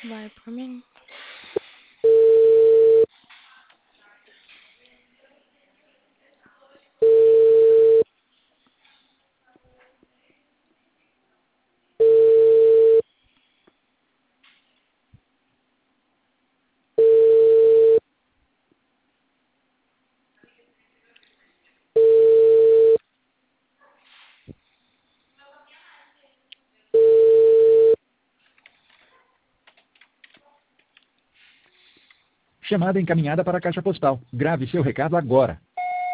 Vai por mim. Chamada encaminhada para a caixa postal. Grave seu recado agora.